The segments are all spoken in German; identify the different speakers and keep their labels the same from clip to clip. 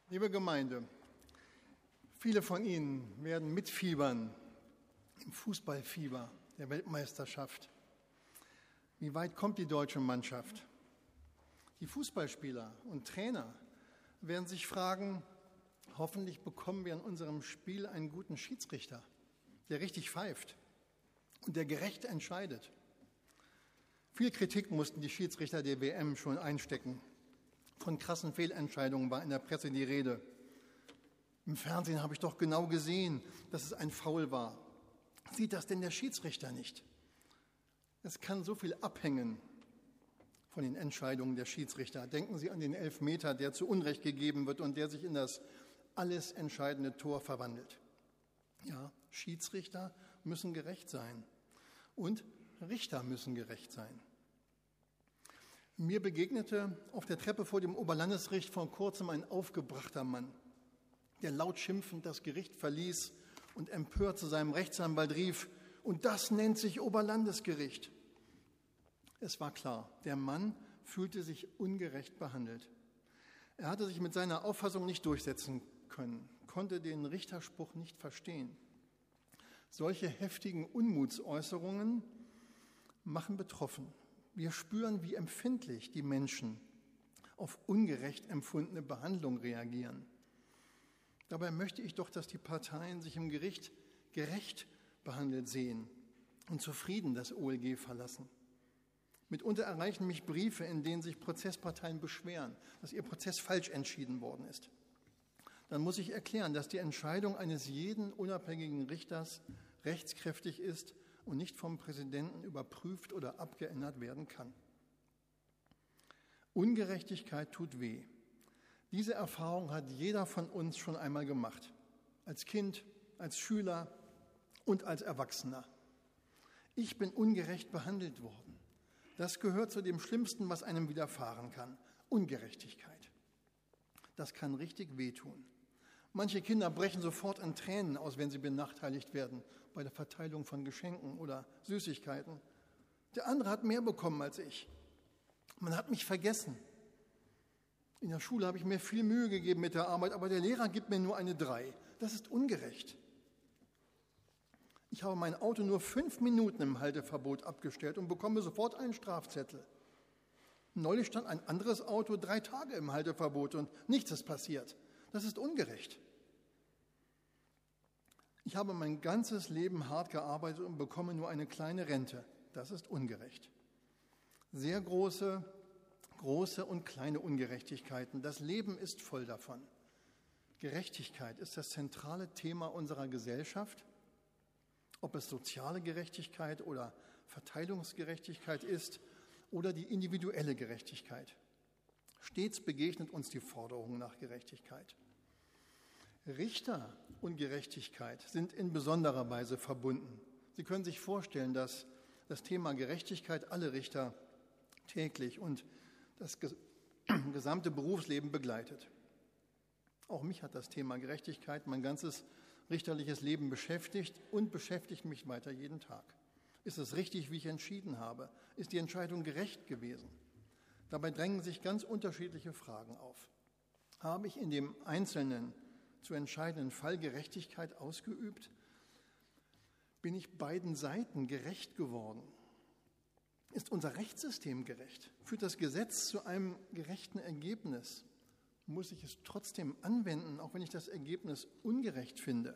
Speaker 1: Liebe Gemeinde, viele von Ihnen werden mitfiebern im Fußballfieber der Weltmeisterschaft. Wie weit kommt die deutsche Mannschaft? Die Fußballspieler und Trainer werden sich fragen, hoffentlich bekommen wir in unserem Spiel einen guten Schiedsrichter, der richtig pfeift und der gerecht entscheidet. Viel Kritik mussten die Schiedsrichter der WM schon einstecken. Von krassen Fehlentscheidungen war in der Presse die Rede. Im Fernsehen habe ich doch genau gesehen, dass es ein Foul war. Sieht das denn der Schiedsrichter nicht? Es kann so viel abhängen von den Entscheidungen der Schiedsrichter. Denken Sie an den Elfmeter, der zu Unrecht gegeben wird und der sich in das alles entscheidende Tor verwandelt. Ja, Schiedsrichter müssen gerecht sein und Richter müssen gerecht sein. Mir begegnete auf der Treppe vor dem Oberlandesgericht vor kurzem ein aufgebrachter Mann, der laut schimpfend das Gericht verließ und empört zu seinem Rechtsanwalt rief, und das nennt sich Oberlandesgericht. Es war klar, der Mann fühlte sich ungerecht behandelt. Er hatte sich mit seiner Auffassung nicht durchsetzen können, konnte den Richterspruch nicht verstehen. Solche heftigen Unmutsäußerungen machen betroffen. Wir spüren, wie empfindlich die Menschen auf ungerecht empfundene Behandlung reagieren. Dabei möchte ich doch, dass die Parteien sich im Gericht gerecht behandelt sehen und zufrieden das OLG verlassen. Mitunter erreichen mich Briefe, in denen sich Prozessparteien beschweren, dass ihr Prozess falsch entschieden worden ist. Dann muss ich erklären, dass die Entscheidung eines jeden unabhängigen Richters rechtskräftig ist und nicht vom Präsidenten überprüft oder abgeändert werden kann. Ungerechtigkeit tut weh. Diese Erfahrung hat jeder von uns schon einmal gemacht. Als Kind, als Schüler und als Erwachsener. Ich bin ungerecht behandelt worden. Das gehört zu dem Schlimmsten, was einem widerfahren kann. Ungerechtigkeit. Das kann richtig wehtun. Manche Kinder brechen sofort in Tränen aus, wenn sie benachteiligt werden bei der Verteilung von Geschenken oder Süßigkeiten. Der andere hat mehr bekommen als ich. Man hat mich vergessen. In der Schule habe ich mir viel Mühe gegeben mit der Arbeit, aber der Lehrer gibt mir nur eine 3. Das ist ungerecht. Ich habe mein Auto nur 5 Minuten im Halteverbot abgestellt und bekomme sofort einen Strafzettel. Neulich stand ein anderes Auto 3 Tage im Halteverbot und nichts ist passiert. Das ist ungerecht. Ich habe mein ganzes Leben hart gearbeitet und bekomme nur eine kleine Rente. Das ist ungerecht. Sehr große und kleine Ungerechtigkeiten. Das Leben ist voll davon. Gerechtigkeit ist das zentrale Thema unserer Gesellschaft. Ob es soziale Gerechtigkeit oder Verteilungsgerechtigkeit ist oder die individuelle Gerechtigkeit. Stets begegnet uns die Forderung nach Gerechtigkeit. Richter und Gerechtigkeit sind in besonderer Weise verbunden. Sie können sich vorstellen, dass das Thema Gerechtigkeit alle Richter täglich und das gesamte Berufsleben begleitet. Auch mich hat das Thema Gerechtigkeit mein ganzes richterliches Leben beschäftigt und beschäftigt mich weiter jeden Tag. Ist es richtig, wie ich entschieden habe? Ist die Entscheidung gerecht gewesen? Dabei drängen sich ganz unterschiedliche Fragen auf. Habe ich in dem einzelnen zu entscheidenden Fall Gerechtigkeit ausgeübt? Bin ich beiden Seiten gerecht geworden? Ist unser Rechtssystem gerecht? Führt das Gesetz zu einem gerechten Ergebnis? Muss ich es trotzdem anwenden, auch wenn ich das Ergebnis ungerecht finde?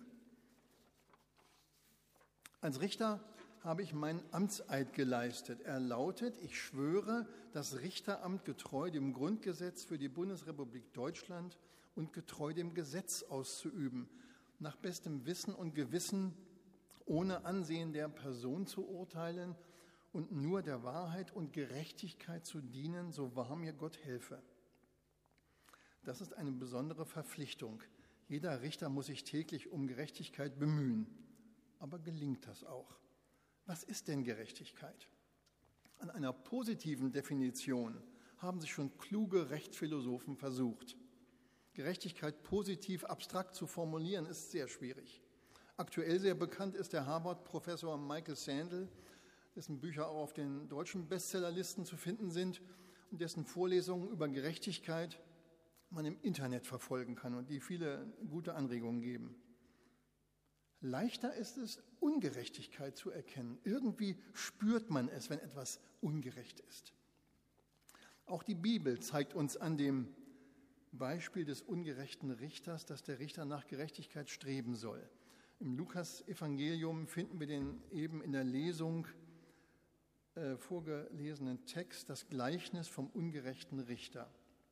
Speaker 1: Als Richter habe ich meinen Amtseid geleistet. Er lautet, ich schwöre, das Richteramt getreu dem Grundgesetz für die Bundesrepublik Deutschland und getreu dem Gesetz auszuüben, nach bestem Wissen und Gewissen, ohne Ansehen der Person zu urteilen und nur der Wahrheit und Gerechtigkeit zu dienen, so wahr mir Gott helfe. Das ist eine besondere Verpflichtung. Jeder Richter muss sich täglich um Gerechtigkeit bemühen. Aber gelingt das auch? Was ist denn Gerechtigkeit? An einer positiven Definition haben sich schon kluge Rechtsphilosophen versucht. Gerechtigkeit positiv abstrakt zu formulieren, ist sehr schwierig. Aktuell sehr bekannt ist der Harvard-Professor Michael Sandel, dessen Bücher auch auf den deutschen Bestsellerlisten zu finden sind und dessen Vorlesungen über Gerechtigkeit man im Internet verfolgen kann und die viele gute Anregungen geben. Leichter ist es, Ungerechtigkeit zu erkennen. Irgendwie spürt man es, wenn etwas ungerecht ist. Auch die Bibel zeigt uns an dem Beispiel des ungerechten Richters, dass der Richter nach Gerechtigkeit streben soll. Im Lukas-Evangelium finden wir den eben in der Lesung vorgelesenen Text, das Gleichnis vom ungerechten Richter.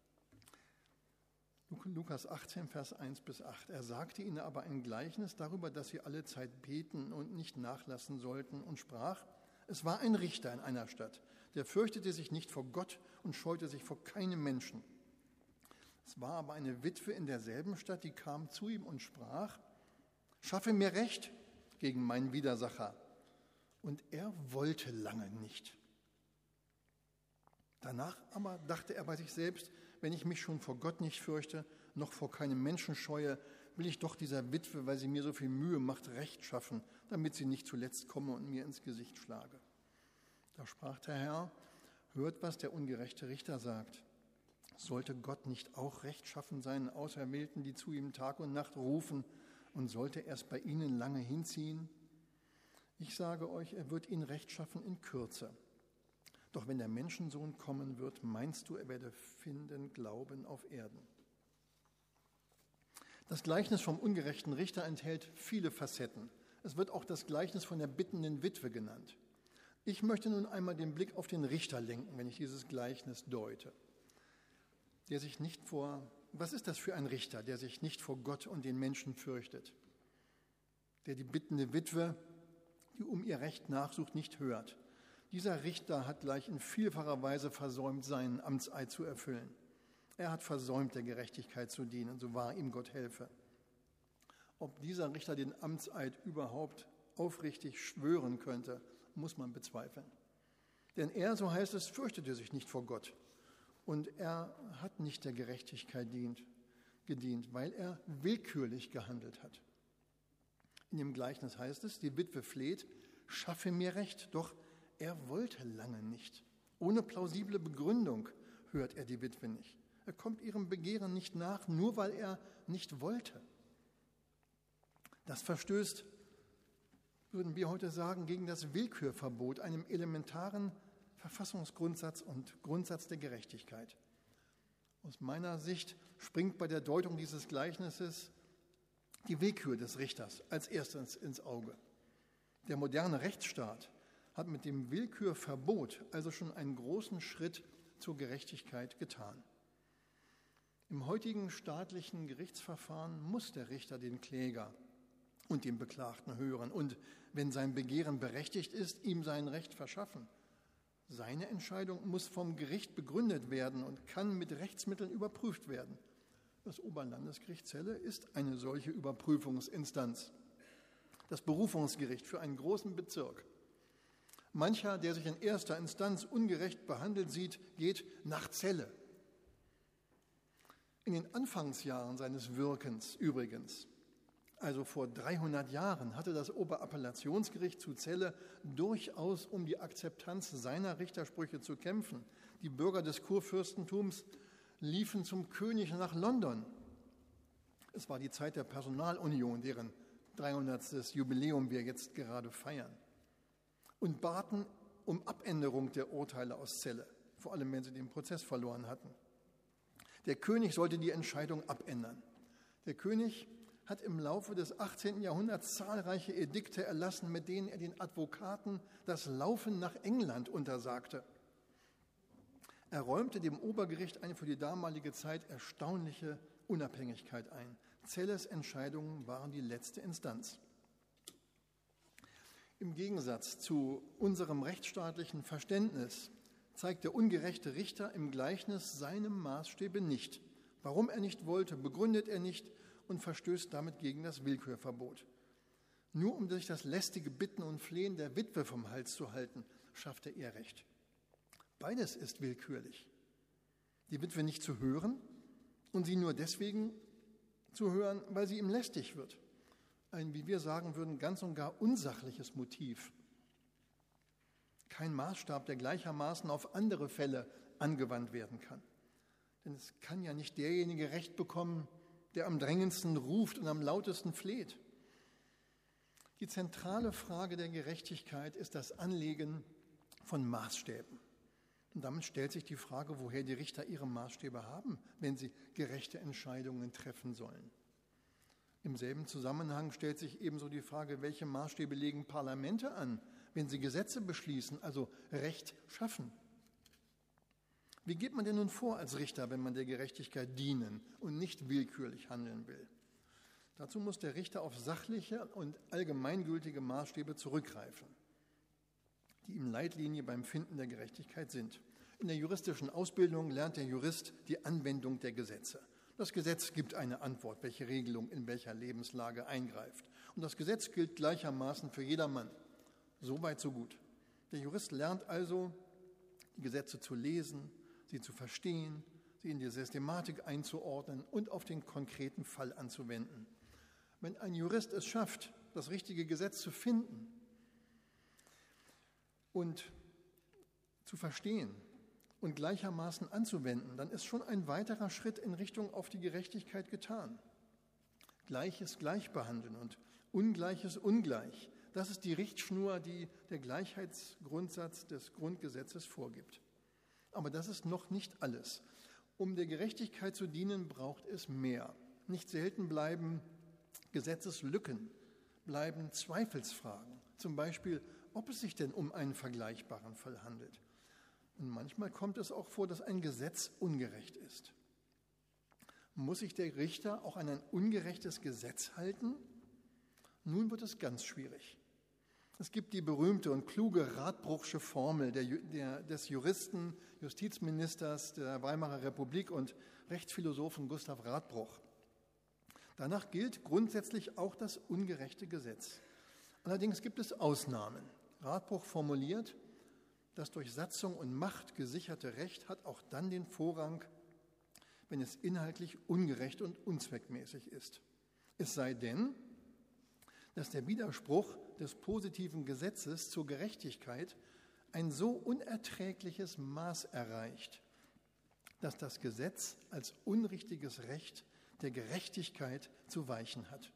Speaker 1: Lukas 18, Vers 1 bis 8. Er sagte ihnen aber ein Gleichnis darüber, dass sie alle Zeit beten und nicht nachlassen sollten und sprach, es war ein Richter in einer Stadt, der fürchtete sich nicht vor Gott und scheute sich vor keinem Menschen. Es war aber eine Witwe in derselben Stadt, die kam zu ihm und sprach, schaffe mir Recht gegen meinen Widersacher. Und er wollte lange nicht. Danach aber dachte er bei sich selbst, wenn ich mich schon vor Gott nicht fürchte, noch vor keinem Menschen scheue, will ich doch dieser Witwe, weil sie mir so viel Mühe macht, Recht schaffen, damit sie nicht zuletzt komme und mir ins Gesicht schlage. Da sprach der Herr, hört, was der ungerechte Richter sagt. Sollte Gott nicht auch rechtschaffen seinen Auserwählten, die zu ihm Tag und Nacht rufen, und sollte er es bei ihnen lange hinziehen? Ich sage euch, er wird ihn rechtschaffen in Kürze. Doch wenn der Menschensohn kommen wird, meinst du, er werde finden Glauben auf Erden? Das Gleichnis vom ungerechten Richter enthält viele Facetten. Es wird auch das Gleichnis von der bittenden Witwe genannt. Ich möchte nun einmal den Blick auf den Richter lenken, wenn ich dieses Gleichnis deute. Was ist das für ein Richter, der sich nicht vor Gott und den Menschen fürchtet? Der die bittende Witwe, die um ihr Recht nachsucht, nicht hört. Dieser Richter hat gleich in vielfacher Weise versäumt, seinen Amtseid zu erfüllen. Er hat versäumt, der Gerechtigkeit zu dienen, so wahr ihm Gott helfe. Ob dieser Richter den Amtseid überhaupt aufrichtig schwören könnte, muss man bezweifeln. Denn er, so heißt es, fürchtete sich nicht vor Gott. Und er hat nicht der Gerechtigkeit gedient, weil er willkürlich gehandelt hat. In dem Gleichnis heißt es, die Witwe fleht, schaffe mir Recht, doch er wollte lange nicht. Ohne plausible Begründung hört er die Witwe nicht. Er kommt ihrem Begehren nicht nach, nur weil er nicht wollte. Das verstößt, würden wir heute sagen, gegen das Willkürverbot, einem elementaren Verfassungsgrundsatz und Grundsatz der Gerechtigkeit. Aus meiner Sicht springt bei der Deutung dieses Gleichnisses die Willkür des Richters als erstes ins Auge. Der moderne Rechtsstaat hat mit dem Willkürverbot also schon einen großen Schritt zur Gerechtigkeit getan. Im heutigen staatlichen Gerichtsverfahren muss der Richter den Kläger und den Beklagten hören und, wenn sein Begehren berechtigt ist, ihm sein Recht verschaffen. Seine Entscheidung muss vom Gericht begründet werden und kann mit Rechtsmitteln überprüft werden. Das Oberlandesgericht Celle ist eine solche Überprüfungsinstanz. Das Berufungsgericht für einen großen Bezirk. Mancher, der sich in erster Instanz ungerecht behandelt sieht, geht nach Celle. In den Anfangsjahren seines Wirkens übrigens, also vor 300 Jahren, hatte das Oberappellationsgericht zu Celle durchaus um die Akzeptanz seiner Richtersprüche zu kämpfen. Die Bürger des Kurfürstentums liefen zum König nach London. Es war die Zeit der Personalunion, deren 300. Jubiläum wir jetzt gerade feiern. Und baten um Abänderung der Urteile aus Celle, vor allem wenn sie den Prozess verloren hatten. Der König sollte die Entscheidung abändern. Der König hat im Laufe des 18. Jahrhunderts zahlreiche Edikte erlassen, mit denen er den Advokaten das Laufen nach England untersagte. Er räumte dem Obergericht eine für die damalige Zeit erstaunliche Unabhängigkeit ein. Celles Entscheidungen waren die letzte Instanz. Im Gegensatz zu unserem rechtsstaatlichen Verständnis zeigt der ungerechte Richter im Gleichnis seine Maßstäbe nicht. Warum er nicht wollte, begründet er nicht und verstößt damit gegen das Willkürverbot. Nur um sich das lästige Bitten und Flehen der Witwe vom Hals zu halten, schafft er ihr Recht. Beides ist willkürlich. Die Witwe nicht zu hören und sie nur deswegen zu hören, weil sie ihm lästig wird. Ein, wie wir sagen würden, ganz und gar unsachliches Motiv. Kein Maßstab, der gleichermaßen auf andere Fälle angewandt werden kann. Denn es kann ja nicht derjenige Recht bekommen, der am drängendsten ruft und am lautesten fleht. Die zentrale Frage der Gerechtigkeit ist das Anlegen von Maßstäben. Und damit stellt sich die Frage, woher die Richter ihre Maßstäbe haben, wenn sie gerechte Entscheidungen treffen sollen. Im selben Zusammenhang stellt sich ebenso die Frage, welche Maßstäbe legen Parlamente an, wenn sie Gesetze beschließen, also Recht schaffen. Wie geht man denn nun vor als Richter, wenn man der Gerechtigkeit dienen und nicht willkürlich handeln will? Dazu muss der Richter auf sachliche und allgemeingültige Maßstäbe zurückgreifen, die ihm Leitlinie beim Finden der Gerechtigkeit sind. In der juristischen Ausbildung lernt der Jurist die Anwendung der Gesetze. Das Gesetz gibt eine Antwort, welche Regelung in welcher Lebenslage eingreift. Und das Gesetz gilt gleichermaßen für jedermann. So weit, so gut. Der Jurist lernt also, die Gesetze zu lesen, sie zu verstehen, sie in die Systematik einzuordnen und auf den konkreten Fall anzuwenden. Wenn ein Jurist es schafft, das richtige Gesetz zu finden und zu verstehen und gleichermaßen anzuwenden, dann ist schon ein weiterer Schritt in Richtung auf die Gerechtigkeit getan. Gleiches gleich behandeln und Ungleiches ungleich. Das ist die Richtschnur, die der Gleichheitsgrundsatz des Grundgesetzes vorgibt. Aber das ist noch nicht alles. Um der Gerechtigkeit zu dienen, braucht es mehr. Nicht selten bleiben Gesetzeslücken, bleiben Zweifelsfragen. Zum Beispiel, ob es sich denn um einen vergleichbaren Fall handelt. Und manchmal kommt es auch vor, dass ein Gesetz ungerecht ist. Muss sich der Richter auch an ein ungerechtes Gesetz halten? Nun wird es ganz schwierig. Es gibt die berühmte und kluge Radbruchsche Formel des Juristen, Justizministers der Weimarer Republik und Rechtsphilosophen Gustav Radbruch. Danach gilt grundsätzlich auch das ungerechte Gesetz. Allerdings gibt es Ausnahmen. Radbruch formuliert, das durch Satzung und Macht gesicherte Recht hat auch dann den Vorrang, wenn es inhaltlich ungerecht und unzweckmäßig ist. Es sei denn, dass der Widerspruch des positiven Gesetzes zur Gerechtigkeit ein so unerträgliches Maß erreicht, dass das Gesetz als unrichtiges Recht der Gerechtigkeit zu weichen hat.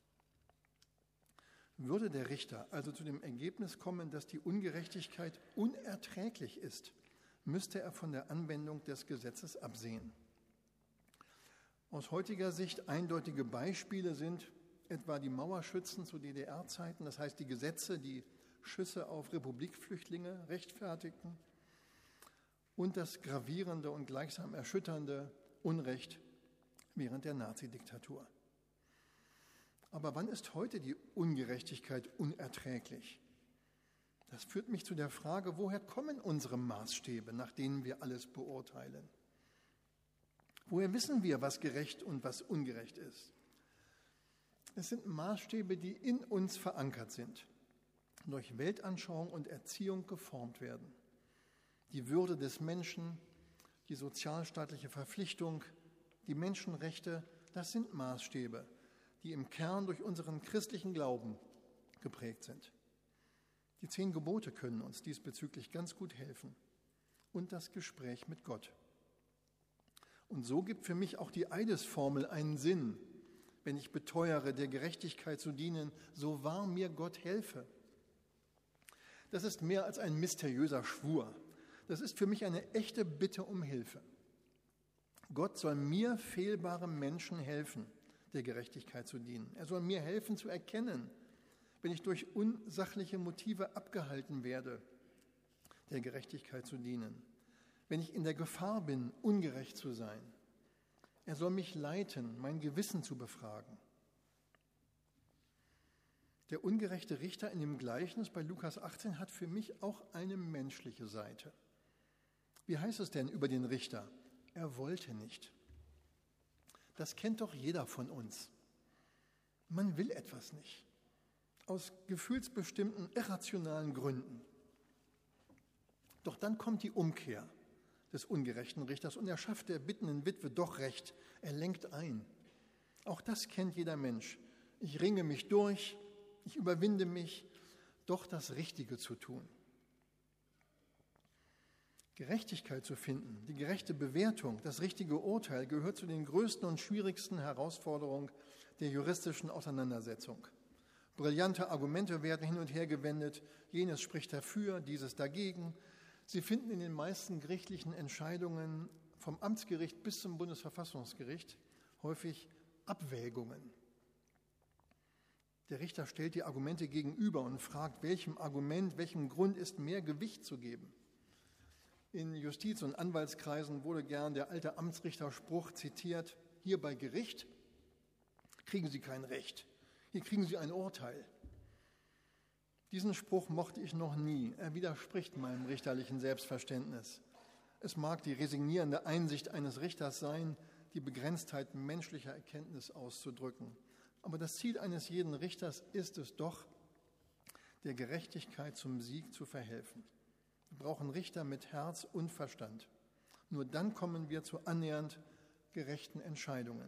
Speaker 1: Würde der Richter also zu dem Ergebnis kommen, dass die Ungerechtigkeit unerträglich ist, müsste er von der Anwendung des Gesetzes absehen. Aus heutiger Sicht eindeutige Beispiele sind etwa die Mauerschützen zu DDR-Zeiten, das heißt die Gesetze, die Schüsse auf Republikflüchtlinge rechtfertigten, und das gravierende und gleichsam erschütternde Unrecht während der Nazidiktatur. Aber wann ist heute die Ungerechtigkeit unerträglich? Das führt mich zu der Frage, woher kommen unsere Maßstäbe, nach denen wir alles beurteilen? Woher wissen wir, was gerecht und was ungerecht ist? Es sind Maßstäbe, die in uns verankert sind, durch Weltanschauung und Erziehung geformt werden. Die Würde des Menschen, die sozialstaatliche Verpflichtung, die Menschenrechte, das sind Maßstäbe, die im Kern durch unseren christlichen Glauben geprägt sind. Die 10 Gebote können uns diesbezüglich ganz gut helfen und das Gespräch mit Gott. Und so gibt für mich auch die Eidesformel einen Sinn, wenn ich beteuere, der Gerechtigkeit zu dienen, so wahr mir Gott helfe. Das ist mehr als ein mysteriöser Schwur. Das ist für mich eine echte Bitte um Hilfe. Gott soll mir, fehlbarem Menschen, helfen, der Gerechtigkeit zu dienen. Er soll mir helfen zu erkennen, wenn ich durch unsachliche Motive abgehalten werde, der Gerechtigkeit zu dienen. Wenn ich in der Gefahr bin, ungerecht zu sein. Er soll mich leiten, mein Gewissen zu befragen. Der ungerechte Richter in dem Gleichnis bei Lukas 18 hat für mich auch eine menschliche Seite. Wie heißt es denn über den Richter? Er wollte nicht. Das kennt doch jeder von uns. Man will etwas nicht. Aus gefühlsbestimmten, irrationalen Gründen. Doch dann kommt die Umkehr des ungerechten Richters und er schafft der bittenden Witwe doch Recht. Er lenkt ein. Auch das kennt jeder Mensch. Ich ringe mich durch, ich überwinde mich, doch das Richtige zu tun. Gerechtigkeit zu finden, die gerechte Bewertung, das richtige Urteil gehört zu den größten und schwierigsten Herausforderungen der juristischen Auseinandersetzung. Brillante Argumente werden hin und her gewendet, jenes spricht dafür, dieses dagegen. Sie finden in den meisten gerichtlichen Entscheidungen vom Amtsgericht bis zum Bundesverfassungsgericht häufig Abwägungen. Der Richter stellt die Argumente gegenüber und fragt, welchem Argument, welchem Grund ist mehr Gewicht zu geben. In Justiz- und Anwaltskreisen wurde gern der alte Amtsrichterspruch zitiert: Hier bei Gericht kriegen Sie kein Recht, hier kriegen Sie ein Urteil. Diesen Spruch mochte ich noch nie. Er widerspricht meinem richterlichen Selbstverständnis. Es mag die resignierende Einsicht eines Richters sein, die Begrenztheit menschlicher Erkenntnis auszudrücken. Aber das Ziel eines jeden Richters ist es doch, der Gerechtigkeit zum Sieg zu verhelfen. Wir brauchen Richter mit Herz und Verstand. Nur dann kommen wir zu annähernd gerechten Entscheidungen.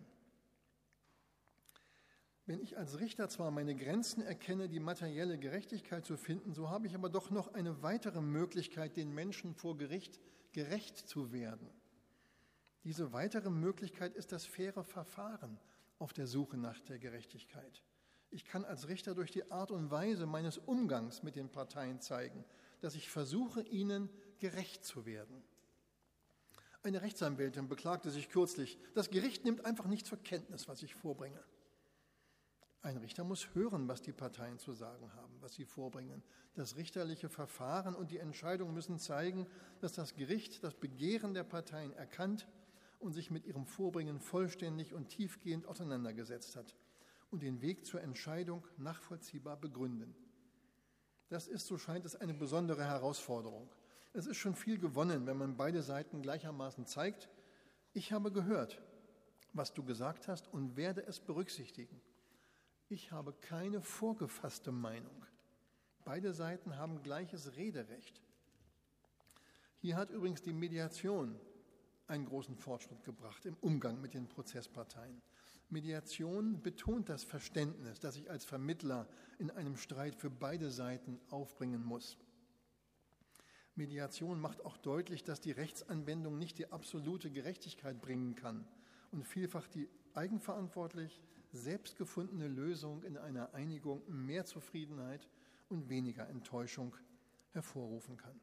Speaker 1: Wenn ich als Richter zwar meine Grenzen erkenne, die materielle Gerechtigkeit zu finden, so habe ich aber doch noch eine weitere Möglichkeit, den Menschen vor Gericht gerecht zu werden. Diese weitere Möglichkeit ist das faire Verfahren auf der Suche nach der Gerechtigkeit. Ich kann als Richter durch die Art und Weise meines Umgangs mit den Parteien zeigen, dass ich versuche, ihnen gerecht zu werden. Eine Rechtsanwältin beklagte sich kürzlich, das Gericht nimmt einfach nicht zur Kenntnis, was ich vorbringe. Ein Richter muss hören, was die Parteien zu sagen haben, was sie vorbringen. Das richterliche Verfahren und die Entscheidung müssen zeigen, dass das Gericht das Begehren der Parteien erkannt und sich mit ihrem Vorbringen vollständig und tiefgehend auseinandergesetzt hat und den Weg zur Entscheidung nachvollziehbar begründen. Das ist, so scheint es, eine besondere Herausforderung. Es ist schon viel gewonnen, wenn man beide Seiten gleichermaßen zeigt: Ich habe gehört, was du gesagt hast und werde es berücksichtigen. Ich habe keine vorgefasste Meinung. Beide Seiten haben gleiches Rederecht. Hier hat übrigens die Mediation einen großen Fortschritt gebracht im Umgang mit den Prozessparteien. Mediation betont das Verständnis, das ich als Vermittler in einem Streit für beide Seiten aufbringen muss. Mediation macht auch deutlich, dass die Rechtsanwendung nicht die absolute Gerechtigkeit bringen kann und vielfach die eigenverantwortlich selbst gefundene Lösung in einer Einigung mehr Zufriedenheit und weniger Enttäuschung hervorrufen kann.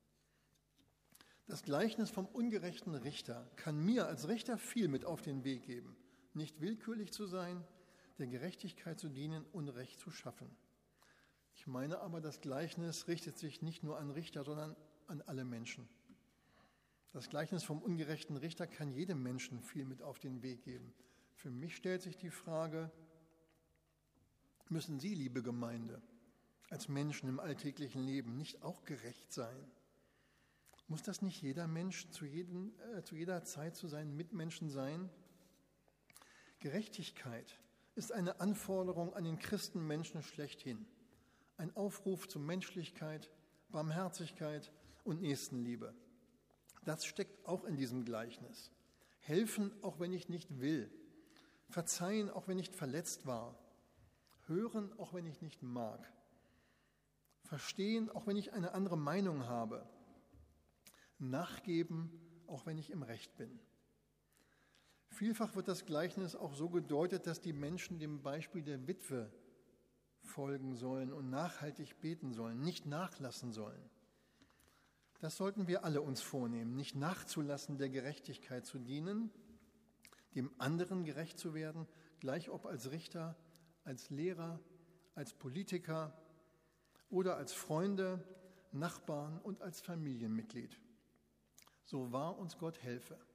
Speaker 1: Das Gleichnis vom ungerechten Richter kann mir als Richter viel mit auf den Weg geben. Nicht willkürlich zu sein, der Gerechtigkeit zu dienen und Recht zu schaffen. Ich meine aber, das Gleichnis richtet sich nicht nur an Richter, sondern an alle Menschen. Das Gleichnis vom ungerechten Richter kann jedem Menschen viel mit auf den Weg geben. Für mich stellt sich die Frage: Müssen Sie, liebe Gemeinde, als Menschen im alltäglichen Leben nicht auch gerecht sein? Muss das nicht jeder Mensch zu jeder Zeit zu seinen Mitmenschen sein? Gerechtigkeit ist eine Anforderung an den Christenmenschen schlechthin. Ein Aufruf zu Menschlichkeit, Barmherzigkeit und Nächstenliebe. Das steckt auch in diesem Gleichnis. Helfen, auch wenn ich nicht will. Verzeihen, auch wenn ich verletzt war. Hören, auch wenn ich nicht mag. Verstehen, auch wenn ich eine andere Meinung habe. Nachgeben, auch wenn ich im Recht bin. Vielfach wird das Gleichnis auch so gedeutet, dass die Menschen dem Beispiel der Witwe folgen sollen und nachhaltig beten sollen, nicht nachlassen sollen. Das sollten wir alle uns vornehmen, nicht nachzulassen, der Gerechtigkeit zu dienen, dem anderen gerecht zu werden, gleich ob als Richter, als Lehrer, als Politiker oder als Freunde, Nachbarn und als Familienmitglied. So wahr uns Gott helfe.